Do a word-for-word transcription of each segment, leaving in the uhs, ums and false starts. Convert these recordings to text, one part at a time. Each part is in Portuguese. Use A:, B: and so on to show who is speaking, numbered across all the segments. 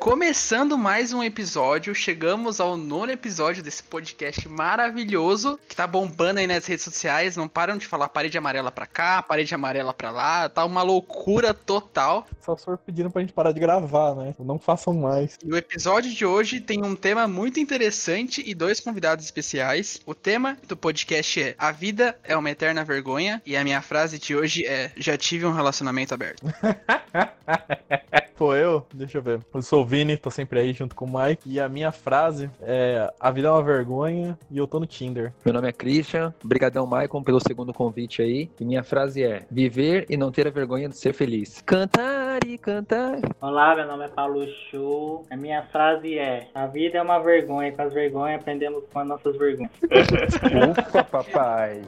A: Começando mais um episódio, chegamos ao nono episódio desse podcast maravilhoso, que tá bombando aí nas redes sociais, não param de falar parede amarela pra cá, parede amarela pra lá, tá uma loucura total.
B: Só for pedindo pra gente parar de gravar, né? Não façam mais.
A: E o episódio de hoje tem um tema muito interessante e dois convidados especiais. O tema do podcast é A Vida é uma Eterna Vergonha, e a minha frase de hoje é: já tive um relacionamento aberto.
B: Sou eu? Deixa eu ver. Eu sou o Vini, tô sempre aí junto com o Mike. E a minha frase é: a vida é uma vergonha e eu tô no Tinder.
C: Meu nome é Christian, brigadão Maicon pelo segundo convite aí. E minha frase é: viver e não ter a vergonha de ser feliz. Cantar e cantar.
D: Olá, meu nome é Paulo Chu. A minha frase é: a vida é uma vergonha e com as vergonhas aprendemos com as nossas vergonhas.
C: Ufa, papai.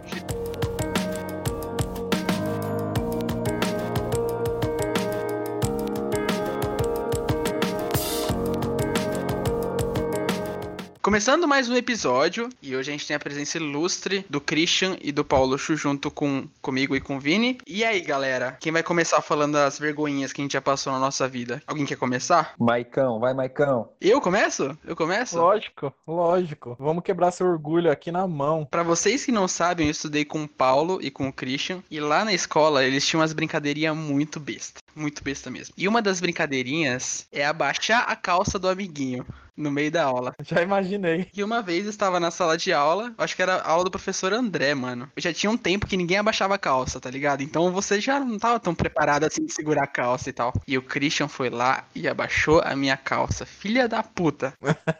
A: Começando mais um episódio, e hoje a gente tem a presença ilustre do Christian e do Paulo Chu junto com comigo e com o Vini. E aí, galera, quem vai começar falando das vergonhinhas que a gente já passou na nossa vida? Alguém quer começar?
C: Maicão, vai Maicão.
A: Eu começo? Eu começo?
B: Lógico, lógico. Vamos quebrar seu orgulho aqui na mão.
A: Pra vocês que não sabem, eu estudei com o Paulo e com o Christian, e lá na escola eles tinham umas brincadeirinhas muito besta, muito besta mesmo. E uma das brincadeirinhas é abaixar a calça do amiguinho no meio da aula.
B: Já imaginei.
A: E uma vez eu estava na sala de aula, acho que era a aula do professor André, mano. Eu já tinha um tempo que ninguém abaixava a calça, tá ligado? Então você já não tava tão preparado assim de segurar a calça e tal. E o Christian foi lá e abaixou a minha calça. Filha da puta.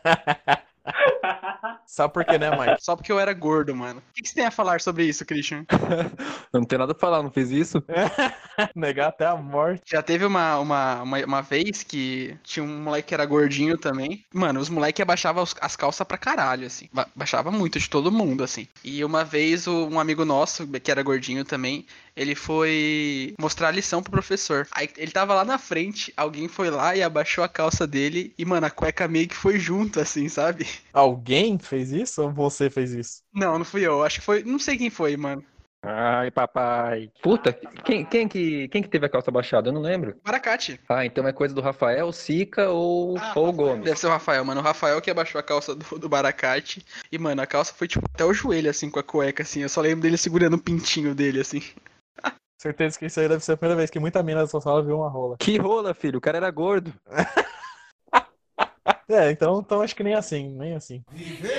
B: Sabe por quê, né, Mike?
A: Só porque eu era gordo, mano. O que, que você tem a falar sobre isso, Christian?
C: Eu não tenho nada pra falar, não fiz isso?
B: Negar até a morte.
A: Já teve uma, uma, uma, uma vez que tinha um moleque que era gordinho também. Mano, os moleques abaixavam os- as calças pra caralho, assim. Ba- Baixava muito de todo mundo, assim. E uma vez o- um amigo nosso, que era gordinho também, ele foi mostrar a lição pro professor. Aí ele tava lá na frente, alguém foi lá e abaixou a calça dele. E, mano, a cueca meio que foi junto, assim, sabe?
B: Alguém fez isso ou você fez isso?
A: Não, não fui eu. Acho que foi. Não sei quem foi, mano.
C: Ai, papai. Puta, quem, quem, que, quem que teve a calça baixada? Eu não lembro.
A: Baracate.
C: Ah, então é coisa do Rafael, Sica ou,
A: Ah,
C: ou
A: Rafael.
C: Gomes.
A: Deve ser o Rafael, mano. O Rafael que abaixou a calça do, do Baracate. E, mano, a calça foi, tipo, até o joelho, assim, com a cueca, assim. Eu só lembro dele segurando o pintinho dele, assim.
B: Certeza que isso aí deve ser a primeira vez que muita mina da sua sala viu uma rola.
C: Que rola, filho, o cara era gordo.
B: É, então, então acho que nem assim, nem assim.
E: Viver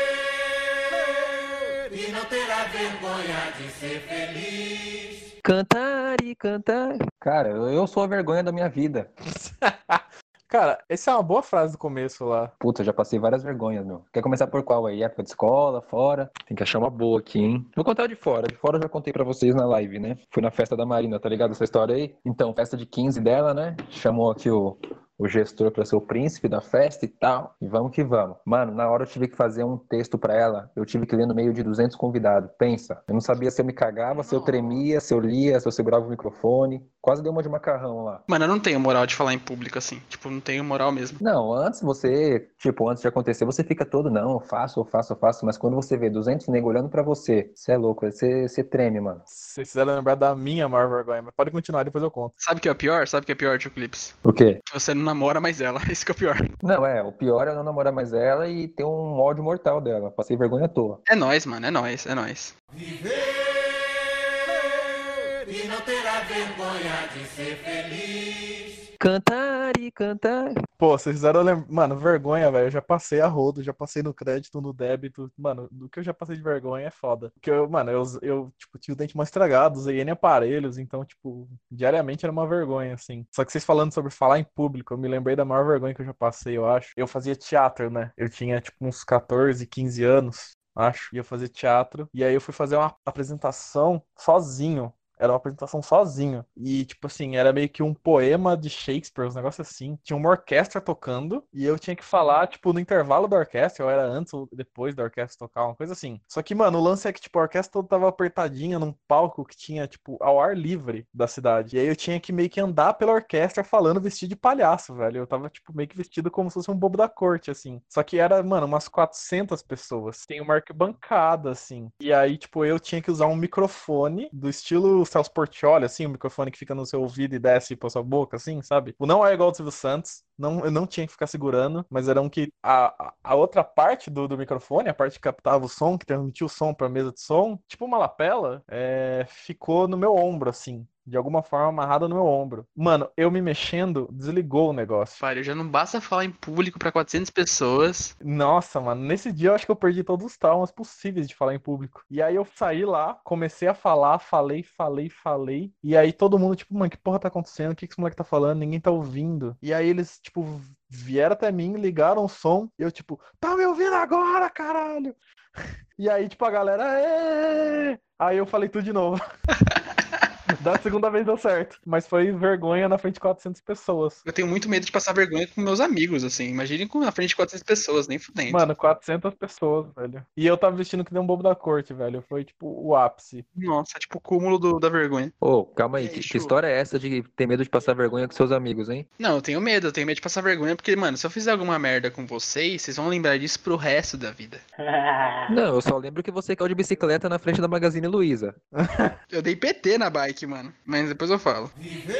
E: e não ter a vergonha de ser feliz.
C: Cantar e cantar. Cara, eu eu sou a vergonha da minha vida.
B: Cara, essa é uma boa frase do começo lá.
C: Puta, eu já passei várias vergonhas, meu. Quer começar por qual aí? Época de escola, fora? Tem que achar uma boa aqui, hein? Vou contar de fora. De fora eu já contei pra vocês na live, né? Fui na festa da Marina, tá ligado essa história aí? Então, festa de quinze dela, né? Chamou aqui o, o gestor pra ser o príncipe da festa e tal. E vamos que vamos. Mano, na hora eu tive que fazer um texto pra ela. Eu tive que ler no meio de duzentos convidados. Pensa. Eu não sabia se eu me cagava, se eu tremia, se eu lia, se eu segurava o microfone. Quase deu uma de macarrão lá.
A: Mano, eu não tenho moral de falar em público, assim. Tipo, não tenho moral mesmo.
C: Não, antes você, tipo, antes de acontecer, você fica todo, não, eu faço, eu faço, eu faço, mas quando você vê duzentos nego olhando pra você, você é louco, você, você treme, mano.
B: Se vocês quiserem lembrar da minha maior vergonha, mas pode continuar, depois eu conto.
A: Sabe o que é o pior? Sabe o que é pior, Tio Clips?
C: O quê?
A: Que você não namora mais ela. Isso que é o pior.
C: Não, é, o pior é não namorar mais ela e ter um ódio mortal dela, passei vergonha à toa.
A: É nóis, mano. É nóis. É nóis.
E: Viver e não ter a vergonha de ser feliz.
C: Cantar e cantar.
B: Pô, vocês fizeram lembrar. Mano, vergonha, velho. Eu já passei a rodo, já passei no crédito, no débito. Mano, do que eu já passei de vergonha é foda. Porque eu, mano, eu, eu tipo, tinha o dente mais estragado, usei N aparelhos, então, tipo, diariamente era uma vergonha, assim. Só que vocês falando sobre falar em público, eu me lembrei da maior vergonha que eu já passei, eu acho. Eu fazia teatro, né? Eu tinha, tipo, uns catorze, quinze anos, acho. Ia fazer teatro. E aí eu fui fazer uma apresentação sozinho. Era uma apresentação sozinho. E, tipo assim, era meio que um poema de Shakespeare, uns negócios assim. Tinha uma orquestra tocando e eu tinha que falar, tipo, no intervalo da orquestra, ou era antes ou depois da orquestra tocar, uma coisa assim. Só que, mano, o lance é que, tipo, a orquestra toda tava apertadinha num palco que tinha, tipo, ao ar livre da cidade. E aí eu tinha que meio que andar pela orquestra falando vestido de palhaço, velho. Eu tava, tipo, meio que vestido como se fosse um bobo da corte, assim. Só que era, mano, umas quatrocentas pessoas. Tem uma arquibancada, assim. E aí, tipo, eu tinha que usar um microfone do estilo Celso Portiolli, assim, o microfone que fica no seu ouvido e desce pra sua boca, assim, sabe? O não é igual ao do Silvio Santos, Não, eu não tinha que ficar segurando, mas era um que a, a- a outra parte do, do microfone, a parte que captava o som, que transmitia o som pra mesa de som, tipo uma lapela, é, ficou no meu ombro, assim. De alguma forma amarrada no meu ombro. Mano, eu me mexendo, desligou o negócio.
A: Pare, já não basta falar em público pra quatrocentas pessoas.
B: Nossa, mano, nesse dia eu acho que eu perdi todos os traumas possíveis de falar em público. E aí eu saí lá, comecei a falar, falei, falei, falei. E aí todo mundo, tipo, mano, que porra tá acontecendo? O que que esse moleque tá falando? Ninguém tá ouvindo. E aí eles, tipo, vieram até mim, ligaram o som. E eu, tipo, tá me ouvindo agora, caralho? E aí, tipo, a galera, "Ê!" Aí eu falei tudo de novo. Da segunda vez deu certo. Mas foi vergonha na frente de quatrocentas pessoas.
A: Eu tenho muito medo de passar vergonha com meus amigos, assim. Imagine com na frente de quatrocentas pessoas, nem fudendo.
B: Mano, quatrocentas pessoas, velho. E eu tava vestindo que nem um bobo da corte, velho. Foi, tipo, o ápice.
A: Nossa, tipo o cúmulo do- da vergonha.
C: Ô, calma aí,
A: E aí,
C: que,
A: Chu?
C: que história é essa de ter medo de passar vergonha com seus amigos, hein?
A: Não, eu tenho medo, eu tenho medo de passar vergonha, porque, mano, se eu fizer alguma merda com vocês, vocês vão lembrar disso pro resto da vida.
C: Não, eu só lembro que você caiu de bicicleta na frente da Magazine Luiza.
A: Eu dei P T na bike, mano. Mas depois eu falo.
E: Viver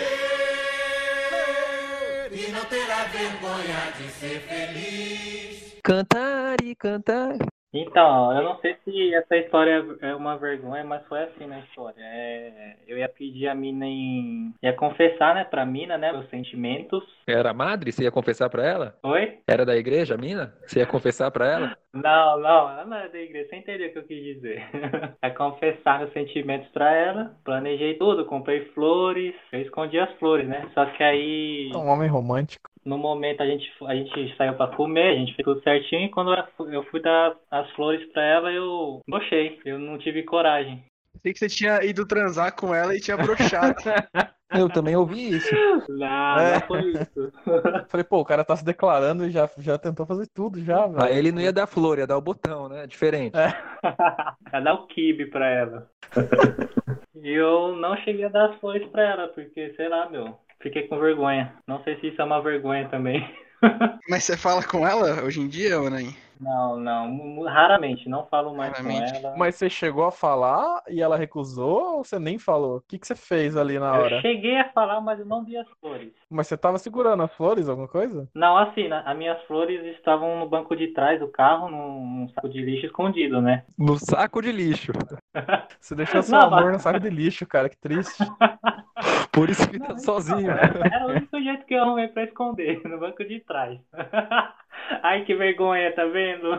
E: e não terá vergonha de ser feliz.
C: Cantar e cantar.
D: Então, eu não sei se essa história é uma vergonha, mas foi assim na história. É, eu ia pedir a mina em. Ia confessar, né, pra mina, né, meus sentimentos.
C: Era a madre? Você ia confessar pra ela?
D: Oi?
C: Era da igreja, a mina? Você ia confessar pra ela?
D: Não, não, ela não é da igreja, você entendeu o que eu quis dizer. É confessar meus sentimentos pra ela, planejei tudo, comprei flores, eu escondi as flores, né? Só que aí,
B: É um homem romântico.
D: no momento, a gente, a gente saiu pra comer, a gente fez tudo certinho, e quando eu fu- eu fui dar as flores pra ela, eu brochei, eu não tive coragem.
A: Sei que você tinha ido transar com ela e tinha broxado.
C: Eu também ouvi isso.
D: Não,
B: É.
D: não foi isso.
B: Falei, pô, o cara tá se declarando e já, já tentou fazer tudo, já, velho.
C: Aí ele não ia dar flor, ia dar o botão, né? Diferente.
B: É.
D: Ia dar o quibe pra ela. E eu não cheguei a dar as flores pra ela, porque, sei lá, meu, fiquei com vergonha. Não sei se isso é uma vergonha também.
A: Mas você fala com ela hoje em dia, ou nem?
D: Não, não, mu- mu- raramente, não falo mais
A: Raramente.
D: com ela.
B: Mas você chegou a falar e ela recusou ou você nem falou? O que, que você fez ali na
D: Eu
B: hora?
D: cheguei a falar, mas eu não vi as flores.
B: Mas você tava segurando as flores, alguma coisa?
D: Não, assim, na- as minhas flores estavam no banco de trás do carro, num, num saco de lixo escondido, né?
C: No saco de lixo.
B: Você deixou seu
D: Não,
B: amor
D: mas-
B: no saco de lixo, cara, que triste.
C: Por isso que tá sozinho.
D: Era o único jeito que eu arrumei pra esconder, no banco de trás. Ai, que vergonha, tá vendo?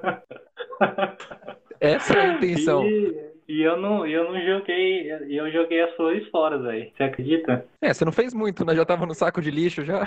C: Essa é a intenção.
D: E, e eu não, eu não joguei, e eu joguei as flores fora, velho. Você acredita?
C: É, você não fez muito, né? Já tava no saco de lixo já.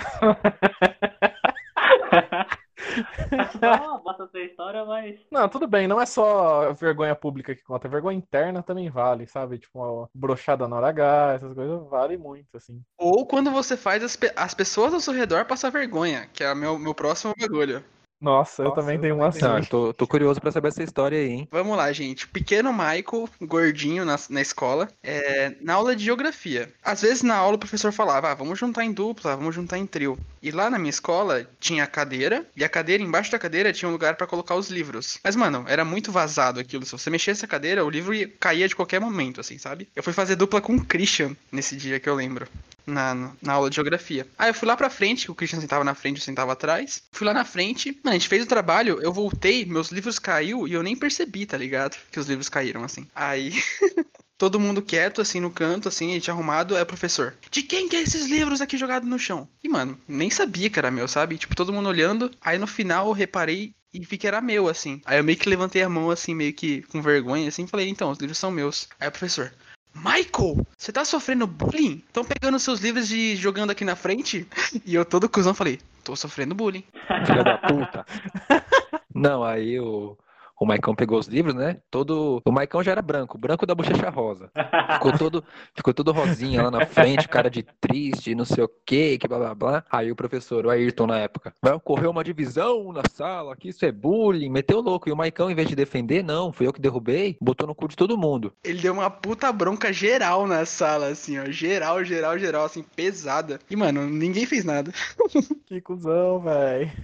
D: Não, bota essa história, mas.
B: Não, tudo bem, não é só vergonha pública que conta, vergonha interna também vale, sabe? Tipo, uma brochada na hora H, essas coisas vale muito, assim.
A: Ou quando você faz as, pe- as pessoas ao seu redor passar vergonha, que é o meu, meu próximo bagulho.
B: Nossa, eu também tenho uma assim.
C: Não, tô, tô curioso pra saber essa história aí, hein?
A: Vamos lá, gente. O pequeno Michael, gordinho na, na escola, é, na aula de geografia. Às vezes na aula o professor falava, ah, vamos juntar em dupla, vamos juntar em trio. E lá na minha escola tinha a cadeira, e a cadeira, embaixo da cadeira, tinha um lugar pra colocar os livros. Mas, mano, era muito vazado aquilo. Se você mexesse a cadeira, o livro ia- caía de qualquer momento, assim, sabe? Eu fui fazer dupla com o Christian nesse dia que eu lembro. Na, na aula de geografia. Aí eu fui lá pra frente, que o Christian sentava na frente, eu sentava atrás. Fui lá na frente, mano, a gente fez o trabalho, eu voltei, meus livros caiu e eu nem percebi, tá ligado? Que os livros caíram, assim. Aí, todo mundo quieto, assim, no canto, assim, a gente arrumado, aí o professor, de quem que é esses livros aqui jogados no chão? E, mano, nem sabia que era meu, sabe? Tipo, todo mundo olhando, aí no final eu reparei e vi que era meu, assim. Aí eu meio que levantei a mão, assim, meio que com vergonha, assim, e falei, então, os livros são meus. Aí o professor, Michael, você tá sofrendo bullying? Estão pegando seus livros e jogando aqui na frente? E eu todo cuzão falei, tô sofrendo bullying.
C: Filha da puta. Não, aí o, o Maicão pegou os livros, né? Todo. O Maicão já era branco, branco da bochecha rosa. Ficou todo, ficou todo rosinha lá na frente, cara de triste, não sei o que, que blá blá blá. Aí o professor, o Ayrton na época, vai ocorrer uma divisão na sala, que isso é bullying, meteu louco. E o Maicão, em vez de defender, não, fui eu que derrubei, botou no cu de todo mundo.
A: Ele deu uma puta bronca geral na sala, assim, ó. Geral, geral, geral, assim, pesada. E, mano, ninguém fez nada.
B: Que cuzão, velho.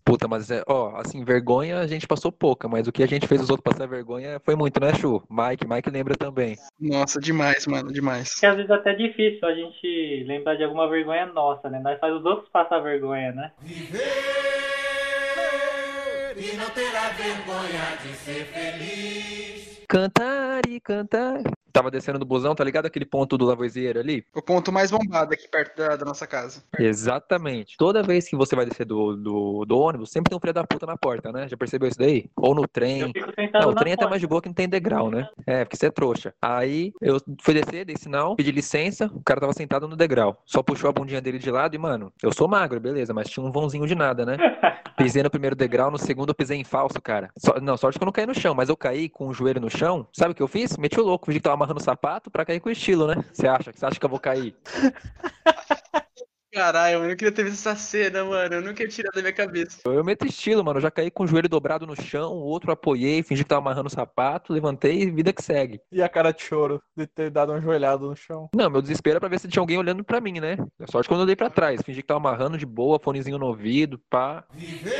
C: Puta, mas é, ó, assim, vergonha a gente passou pouca, mas o que a gente fez os outros passar vergonha foi muito, né, Chu? Mike, Mike lembra também.
A: Nossa, demais, mano, demais.
D: Que às vezes até é difícil a gente lembrar de alguma vergonha nossa, né? Nós faz os outros passar vergonha, né?
E: Viver e não terá vergonha de ser feliz.
C: Cantar e cantar. Tava descendo do busão, tá ligado? Aquele ponto do Lavoisier ali?
A: O ponto mais bombado aqui perto da, da nossa casa.
C: Exatamente. Toda vez que você vai descer do, do, do ônibus, sempre tem um filho da puta na porta, né? Já percebeu isso daí? Ou no
D: Eu
C: trem.
D: fico sentado
C: Não, o
D: na
C: trem é até
D: porta.
C: mais de boa que não tem degrau, né? É, porque você é trouxa. Aí eu fui descer, dei sinal, pedi licença, o cara tava sentado no degrau. Só puxou a bundinha dele de lado e, mano, eu sou magro, beleza, mas tinha um vãozinho de nada, né? Pisei no primeiro degrau, no segundo eu pisei em falso, cara. Só- não, sorte que eu não caí no chão, mas eu caí com o joelho no chão. Sabe o que eu fiz? Meti o louco, fingi que tava amarrando o sapato pra cair com estilo, né? Você acha? Você acha que eu vou cair?
A: Caralho, eu não queria ter visto essa cena, mano. Eu nunca ia tirar da minha cabeça.
C: Eu meto estilo, mano. Eu já caí com o joelho dobrado no chão, o outro apoiei, fingi que tava amarrando o sapato, levantei e vida que segue.
B: E a cara de choro de ter dado uma joelhada no chão.
C: Não, meu desespero é pra ver se tinha alguém olhando pra mim, né? É sorte quando eu olhei pra trás. Fingi que tava amarrando de boa, fonezinho no ouvido, pá.
E: Viver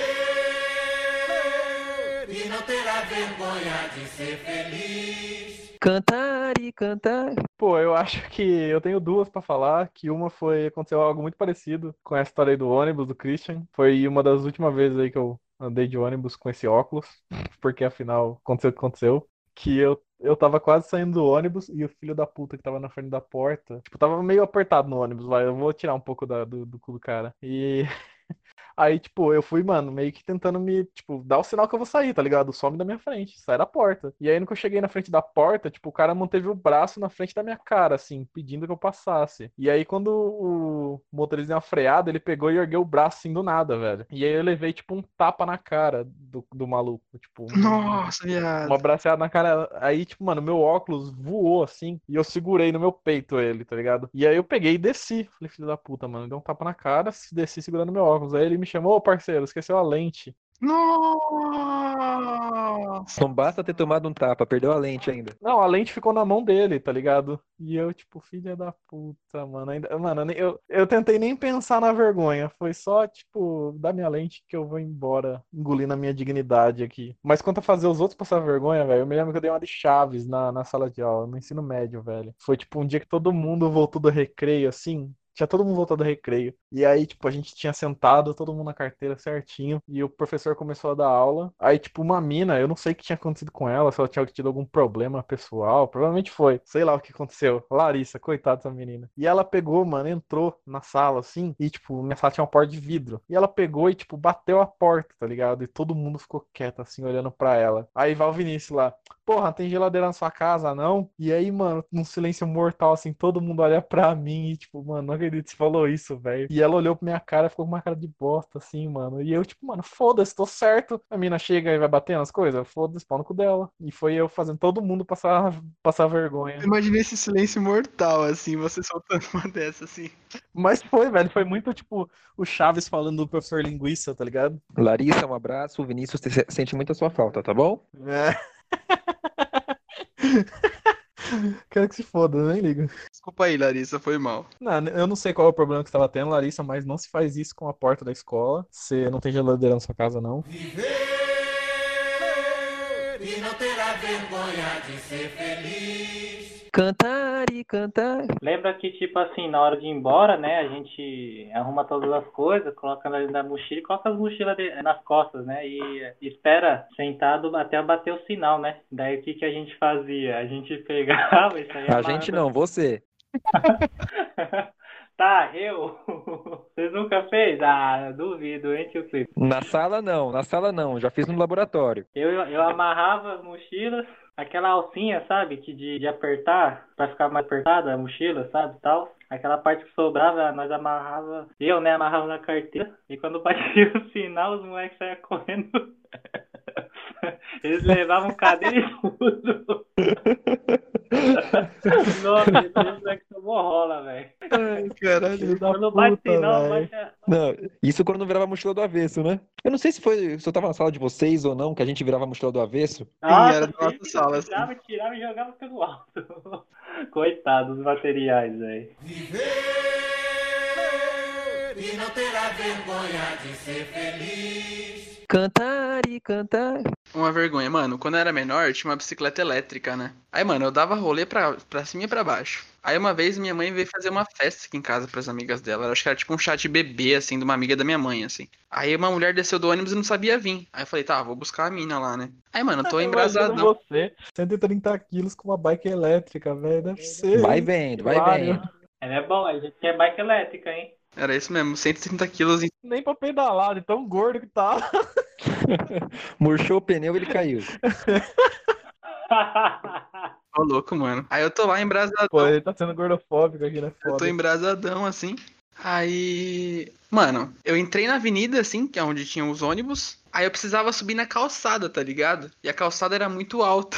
E: e não terá vergonha de ser feliz.
C: Cantar e cantar.
B: Pô, eu acho que eu tenho duas pra falar, que uma foi, aconteceu algo muito parecido com essa história aí do ônibus do Christian. Foi uma das últimas vezes aí que eu andei de ônibus com esse óculos, porque afinal aconteceu o que aconteceu, que eu eu tava quase saindo do ônibus e o filho da puta que tava na frente da porta, tipo, tava meio apertado no ônibus, vai, eu vou tirar um pouco da- do, do cu do cara. E aí, tipo, eu fui, mano, meio que tentando me, tipo, dar o sinal que eu vou sair, tá ligado? Some da minha frente, sai da porta. E aí, no que eu cheguei na frente da porta, tipo, o cara manteve o braço na frente da minha cara, assim, pedindo que eu passasse. E aí, quando o motorista deu uma freada, ele pegou e ergueu o braço, assim, do nada, velho. E aí eu levei, tipo, um tapa na cara do, do maluco, tipo, um-
A: Nossa, viado.
B: uma braceada na cara. Aí, tipo, mano, meu óculos voou assim e eu segurei no meu peito ele, tá ligado? E aí eu peguei e desci. Falei, filho da puta, mano, deu um tapa na cara, desci segurando meu óculos. Aí ele me chamou, ô parceiro, esqueceu a lente.
A: Nossa.
C: Não basta ter tomado um tapa, perdeu a lente ainda.
B: Não, a lente ficou na mão dele, tá ligado? E eu, tipo, filha da puta, mano. Ainda, mano, eu, nem- eu, eu tentei nem pensar na vergonha. Foi só, tipo, dá minha lente que eu vou embora, engolindo a minha dignidade aqui. Mas quanto a fazer os outros passar vergonha, velho, eu me lembro que eu dei uma de Chaves na, na sala de aula, no ensino médio, velho. Foi, tipo, um dia que todo mundo voltou do recreio, assim. Tinha todo mundo voltado do recreio. E aí, tipo, a gente tinha sentado, todo mundo na carteira certinho. E o professor começou a dar aula. Aí, tipo, uma mina, eu não sei o que tinha acontecido com ela, se ela tinha tido algum problema pessoal. Provavelmente foi. Sei lá o que aconteceu. Larissa, coitada dessa menina. E ela pegou, mano, entrou na sala, assim. E, tipo, minha sala tinha uma porta de vidro. E ela pegou e, tipo, bateu a porta, tá ligado? E todo mundo ficou quieto, assim, olhando pra ela. Aí vai o Vinícius lá. Porra, tem geladeira na sua casa, não? E aí, mano, num silêncio mortal, assim, todo mundo olha pra mim e, tipo, mano, não acredito que você falou isso, velho. E ela olhou pra minha cara, ficou com uma cara de bosta, assim, mano. E eu, tipo, mano, foda-se, tô certo. A mina chega e vai bater nas coisas, foda-se, pau no cu dela. E foi eu fazendo todo mundo passar, passar vergonha.
A: Imaginei esse silêncio mortal, assim, você soltando uma dessa, assim.
B: Mas foi, velho, foi muito, tipo, o Chaves falando do professor Linguiça, tá ligado?
C: Larissa, um abraço. O Vinícius te- sente muito a sua falta, tá bom?
B: É. Quero que se foda, eu nem ligo.
A: Desculpa aí, Larissa, foi mal.
B: Não, eu não sei qual é o problema que você estava tendo, Larissa, mas não se faz isso com a porta da escola. Você não tem geladeira na sua casa, não.
E: Viver e não terá vergonha de ser feliz.
C: Cantar e cantar.
D: Lembra que, tipo assim, na hora de ir embora, né, a gente arruma todas as coisas, coloca na, na mochila e coloca as mochilas de- nas costas, né, e espera sentado até bater o sinal, né. Daí o que que a gente fazia? A gente pegava e saía
C: A gente não, você.
D: Tá, eu? Vocês nunca fez? Ah, duvido, hein, tio Clipe.
C: Na sala não, na sala não. Já fiz no laboratório.
D: Eu, eu amarrava as mochilas, aquela alcinha, sabe, que de, de apertar, pra ficar mais apertada a mochila, sabe, tal. Aquela parte que sobrava, nós amarrava, eu, né, amarrava na carteira, e quando batia o sinal, os moleques saiam correndo. Eles levavam cadeira e tudo. Nossa, esse moleque tomou rola, velho.
A: Ai, caralho.
B: Filho da
D: Quando bate
B: puta,
D: sinal,
B: velho.
D: bate...
C: Não, isso quando virava a mochila do avesso, né? Eu não sei se foi, se eu tava na sala de vocês ou não, que a gente virava a mochila do avesso.
D: Nossa,
A: era da nossa
D: sim,
A: sala, assim.
D: tirava, tirava e jogava pelo alto. Coitado dos materiais, velho.
E: Viver e não terá vergonha de ser feliz.
C: Cantar e cantar.
A: Uma vergonha, mano, quando eu era menor, eu tinha uma bicicleta elétrica, né? Aí, mano, eu dava rolê pra, pra cima e pra baixo. Aí, uma vez, minha mãe veio fazer uma festa aqui em casa pras amigas dela. Eu acho que era tipo um chá de bebê, assim, de uma amiga da minha mãe, assim. Aí, uma mulher desceu do ônibus e não sabia vir. Aí, eu falei, tá, vou buscar a mina lá, né? Aí, mano, eu tô
B: Imagina
A: embrasadão.
B: você, cento e trinta quilos com uma bike elétrica, velho. Deve ser.
C: Vai vendo, vai
B: hilário.
C: vendo.
D: Ela é bom, a gente quer bike elétrica, hein?
A: Era isso mesmo, cento e trinta quilos. Em...
B: Nem pra pedalar, de tão gordo que tá.
C: Murchou o pneu e ele caiu.
A: Ô, louco, mano. Aí eu tô lá embrasadão.
B: Pô, ele tá sendo gordofóbico aqui, né?
A: Eu tô
B: Foda.
A: embrasadão, assim. Aí, mano, eu entrei na avenida, assim, que é onde tinham os ônibus. Aí eu precisava subir na calçada, tá ligado? E a calçada era muito alta.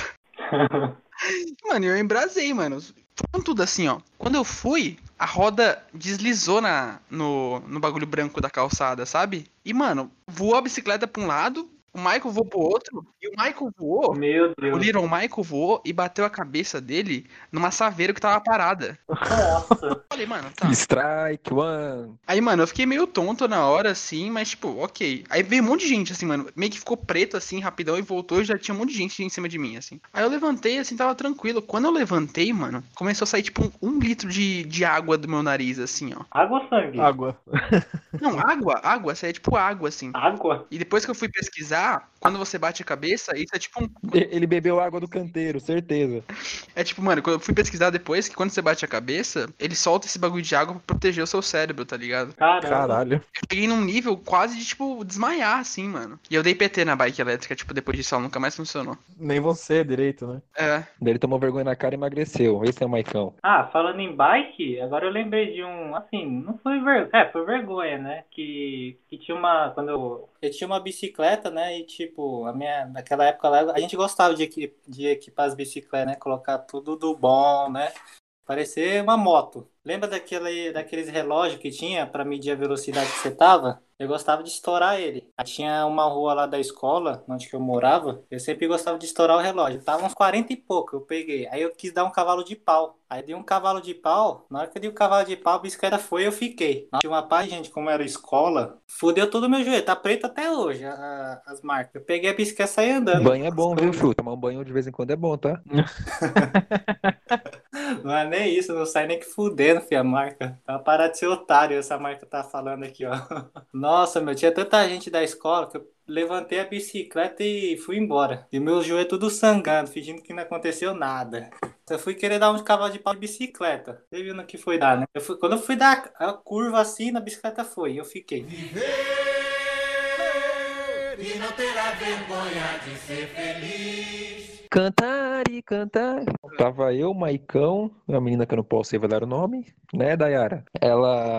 A: Mano, eu embrasei, mano. Foi tudo assim, ó. Quando eu fui, a roda deslizou na, no, no bagulho branco da calçada, sabe? E, mano, voou a bicicleta pra um lado, o Michael voou pro outro, e o Michael voou,
D: Meu
A: o
D: Deus.
A: Little Michael voou e bateu a cabeça dele numa saveira que tava parada.
D: Nossa.
A: Falei, mano, tá.
C: Strike one.
A: Aí, mano, eu fiquei meio tonto na hora, assim, mas, tipo, ok. Aí veio um monte de gente, assim, mano, meio que ficou preto, assim, rapidão, e voltou e já tinha um monte de gente em cima de mim, assim. Aí eu levantei, assim, tava tranquilo. Quando eu levantei, mano, começou a sair, tipo, um, um litro de, de água do meu nariz, assim, ó.
D: Água ou sangue?
B: Água.
A: Não, água, água, saía, tipo, água, assim.
D: Água?
A: E depois que eu fui pesquisar, quando você bate a cabeça, isso é tipo um...
C: Ele bebeu água do canteiro, certeza.
A: É tipo, mano, quando eu fui pesquisar depois, que quando você bate a cabeça, ele solta esse bagulho de água pra proteger o seu cérebro, tá ligado?
D: Caramba.
B: Caralho.
A: Eu cheguei num nível quase de, tipo, desmaiar, assim, mano. E eu dei P T na bike elétrica, tipo, depois disso ela nunca mais funcionou.
B: Nem você direito, né?
A: É.
C: Daí ele tomou vergonha na cara e emagreceu. Esse é o Maicão.
D: Ah, falando em bike, agora eu lembrei de um, assim, não foi vergonha, é, foi vergonha, né? Que, que tinha uma, quando eu, eu tinha uma bicicleta, né? E tipo, a minha, naquela época lá, a gente gostava de, equi- de equipar as bicicletas, né? Colocar tudo do bom, né? Parecer uma moto. Lembra daquele, daqueles relógios que tinha pra medir a velocidade que você tava? Eu gostava de estourar ele. Aí tinha uma rua lá da escola, onde que eu morava. Eu sempre gostava de estourar o relógio. Tava uns quarenta e pouco, eu peguei. Aí eu quis dar um cavalo de pau. Aí dei um cavalo de pau. Na hora que eu dei o cavalo de pau, a bicicleta foi e eu fiquei. Tinha uma parte, gente, como era escola, fudeu todo o meu joelho. Tá preto até hoje a- a- as marcas. Eu peguei a bicicleta e saí andando.
C: Banho é bom, viu, Chu? Tomar um banho de vez em quando é bom, tá?
D: Não é nem isso, não sai nem que fudendo, filha, a marca. Tá parar de ser otário, essa marca tá falando aqui, ó. Nossa, meu, tinha tanta gente da escola que eu levantei a bicicleta e fui embora. E meu joelho tudo sangrando, fingindo que não aconteceu nada. Eu fui querer dar um cavalo de pau de bicicleta. Você viu no que foi dar, né? Eu fui- quando eu fui dar a curva assim, na bicicleta foi, e eu fiquei.
E: Viver e não terá vergonha de ser feliz.
C: Cantar e cantar. Tava eu, Maicão, uma menina que eu não posso revelar o nome, né, Dayara? Ela.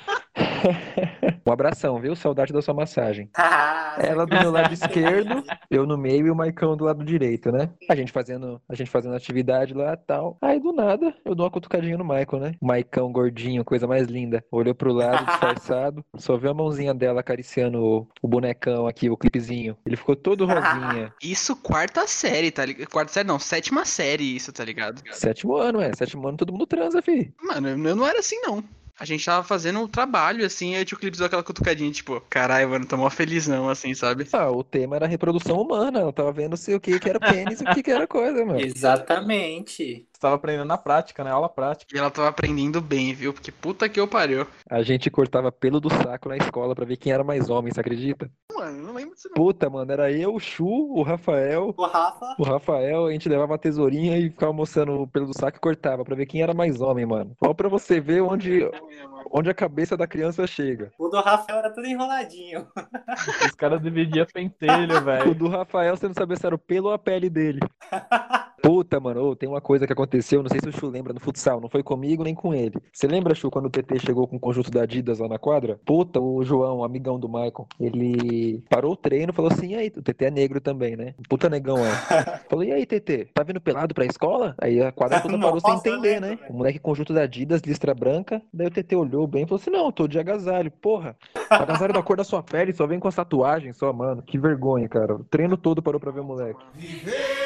C: Um abração, viu? Saudade da sua massagem. Ela do meu lado esquerdo, eu no meio e o Maicão do lado direito, né? A gente fazendo, a gente fazendo atividade lá e tal. Aí do nada, eu dou uma cutucadinha no Michael, né? Maicão gordinho, coisa mais linda. Olhou pro lado, disfarçado. Só viu a mãozinha dela acariciando o, o bonecão aqui, o clipezinho. Ele ficou todo rosinha.
A: Isso quarta série, tá ligado? Quarta série não, sétima série isso, tá ligado?
C: Sétimo ano, é. Sétimo ano todo mundo transa, fi.
A: Mano, eu não era assim, não. A gente tava fazendo um trabalho, assim, aí o tio Clips deu aquela cutucadinha, tipo, caralho, mano, tô mó feliz não, assim, sabe?
C: Ah, o tema era reprodução humana. Ela tava vendo se o que que era pênis e o que que era coisa, mano.
D: Exatamente.
B: Você tava aprendendo na prática, né? Aula prática.
A: E ela tava aprendendo bem, viu? Porque puta que eu pariu.
C: A gente cortava pelo do saco na escola pra ver quem era mais homem, você acredita?
A: Mano, não lembro disso não.
C: Puta, mano, era eu, o Chu, o Rafael.
D: O Rafa,
C: O Rafael, a gente levava uma tesourinha e ficava mostrando o pelo do saco e cortava pra ver quem era mais homem, mano. Só pra você ver onde, onde a cabeça da criança chega.
D: o do Rafael era tudo enroladinho.
B: Os caras dividiam pentelho,
C: O
B: velho.
C: do Rafael, você não sabia se era o pelo ou a pele dele. Puta, mano, ô, tem uma coisa que aconteceu, não sei se o Chu lembra no futsal, não foi comigo nem com ele. Você lembra, Chu, quando o T T chegou com o conjunto da Adidas lá na quadra? Puta, o João, amigão do Michael, ele parou o treino e falou assim, e aí, o T T é negro também, né? Puta negão, é. Falou, e aí, T T, tá vindo pelado pra escola? Aí a quadra toda parou sem
D: Nossa, eu
C: entender,
D: lembro,
C: né?
D: velho.
C: O moleque conjunto da Adidas, listra branca, daí o T T olhou bem e falou assim, não, eu tô de agasalho, porra. Agasalho da cor da sua pele, só vem com as tatuagens só, mano. Que vergonha, cara. O treino todo parou pra ver o moleque.
E: Viver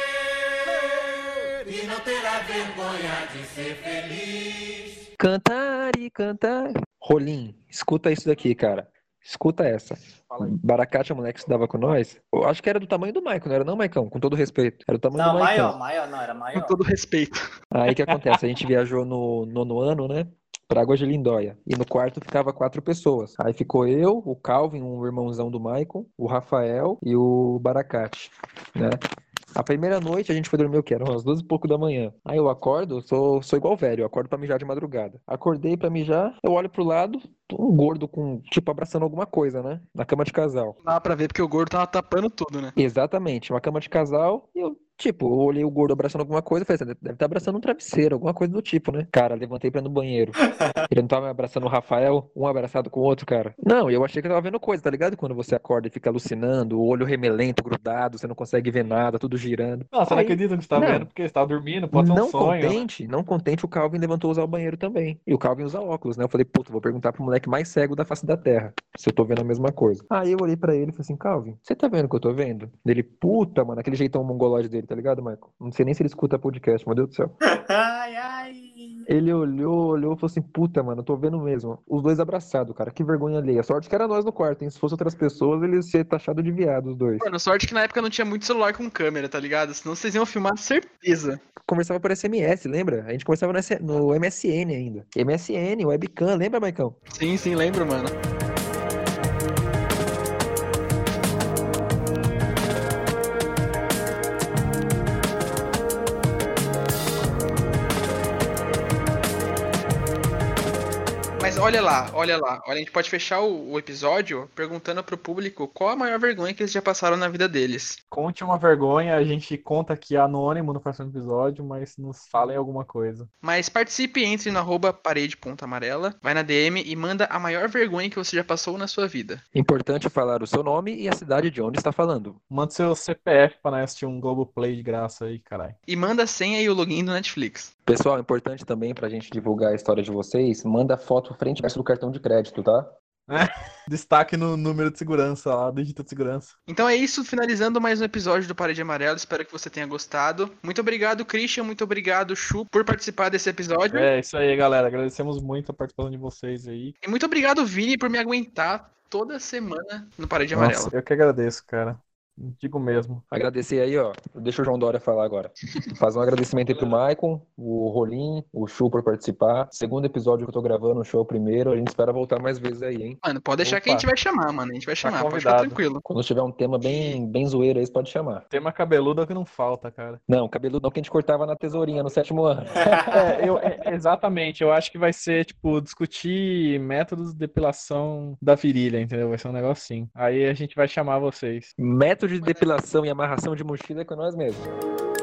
E: e não terá vergonha de ser feliz.
C: Cantar e cantar. Rolim, escuta isso daqui, cara. Escuta essa.
B: Fala aí.
C: Baracate é o moleque que estudava com nós. Eu acho que era do tamanho do Maicon, não era não, Maicon? Com todo respeito. Era do tamanho
D: Não,
C: do Maicon.
D: maior, maior, não, era
A: Com
D: maior.
A: todo respeito.
C: Aí o que acontece? A gente viajou no nono ano, né? Pra Águas de Lindóia. E no quarto ficava quatro pessoas. Aí ficou eu, o Calvin, um irmãozão do Maicon, o Rafael e o Baracate, né? A primeira noite a gente foi dormir o quê? Eram umas duas e pouco da manhã. Aí eu acordo, sou, sou igual velho, eu acordo pra mijar de madrugada. Acordei pra mijar, eu olho pro lado, um gordo com, tipo, abraçando alguma coisa, né? Na cama de casal.
A: Dá pra ver porque o gordo tava tapando tudo, né?
C: Exatamente, uma cama de casal e eu, tipo, eu olhei o gordo abraçando alguma coisa e falei, assim, deve estar abraçando um travesseiro, alguma coisa do tipo, né? Cara, levantei pra ir no banheiro. Ele não tava me abraçando o Rafael, um abraçado com o outro, cara. Não, eu achei que eu tava vendo coisa, tá ligado? Quando você acorda e fica alucinando, o olho remelento, grudado, você não consegue ver nada, tudo girando.
B: Não, você não
C: Aí,
B: acredita no que você tá
C: não.
B: vendo, porque você tava dormindo, pode ser um
C: Não
B: sonho, né?
C: contente, não contente, o Calvin levantou usar o banheiro também. E o Calvin usa óculos, né? Eu falei, puta, vou perguntar pro moleque mais cego da face da terra se eu tô vendo a mesma coisa. Aí eu olhei pra ele e falei assim, Calvin, você tá vendo o que eu tô vendo? Ele, puta, mano, aquele jeitão mongolóide dele, tá ligado, Michael? Não sei nem se ele escuta podcast, meu Deus do céu.
D: Ai, ai.
C: Ele olhou, olhou e falou assim, puta, mano, eu tô vendo mesmo. Os dois abraçados, cara, que vergonha alheia. Sorte que era nós no quarto, hein? Se fosse outras pessoas, eles iam ser taxados de viado, os dois.
A: Mano, sorte que na época não tinha muito celular com câmera, tá ligado? Senão vocês iam filmar certeza.
C: Conversava por S M S, lembra? A gente conversava no, S- no M S N ainda. M S N, webcam, lembra, Maicão?
A: Sim, sim, lembro, mano. Mas olha lá, olha lá. Olha, a gente pode fechar o, o episódio perguntando pro público qual a maior vergonha que eles já passaram na vida deles.
B: Conte uma vergonha, a gente conta aqui anônimo no próximo episódio, mas nos falem alguma coisa.
A: Mas participe, entre no arroba parede ponta amarela, vai na D M e manda a maior vergonha que você já passou na sua vida.
C: Importante falar o seu nome e a cidade de onde está falando.
B: Manda seu C P F pra nós assistir um Globoplay de graça aí, caralho.
A: E manda a senha e o login do Netflix.
C: Pessoal, importante também pra gente divulgar a história de vocês, manda foto frente e verso do cartão de crédito, tá?
B: Destaque no número de segurança lá, dígito de segurança.
A: Então é isso, finalizando mais um episódio do Parede Amarela. Espero que você tenha gostado. Muito obrigado, Christian. Muito obrigado, Chu, por participar desse episódio.
B: É isso aí, galera. Agradecemos muito a participação de vocês aí.
A: E muito obrigado, Vini, por me aguentar toda semana no Parede Amarela.
B: Nossa, eu que agradeço, cara. Digo mesmo.
C: Agradecer aí, ó. Deixa o João Dória falar agora. Fazer um agradecimento aí pro Maicon, o Rolim, o Chu por participar. Segundo episódio que eu tô gravando, o show é o primeiro. A gente espera voltar mais vezes aí, hein?
A: Mano, pode deixar que a
B: Opa.
A: gente vai chamar, mano. A gente vai chamar, pode ficar
B: convidado.
A: tranquilo.
C: Quando tiver um tema bem, bem zoeiro aí, você pode chamar.
B: Tema cabeludo é o que não falta, cara.
C: Não, cabeludo não, que a gente cortava na tesourinha no sétimo ano.
B: É, eu, é, exatamente. Eu acho que vai ser, tipo, discutir métodos de depilação da virilha, entendeu? Vai ser um negócio assim. Aí a gente vai chamar vocês.
C: Método de depilação e amarração de mochila é com nós mesmo.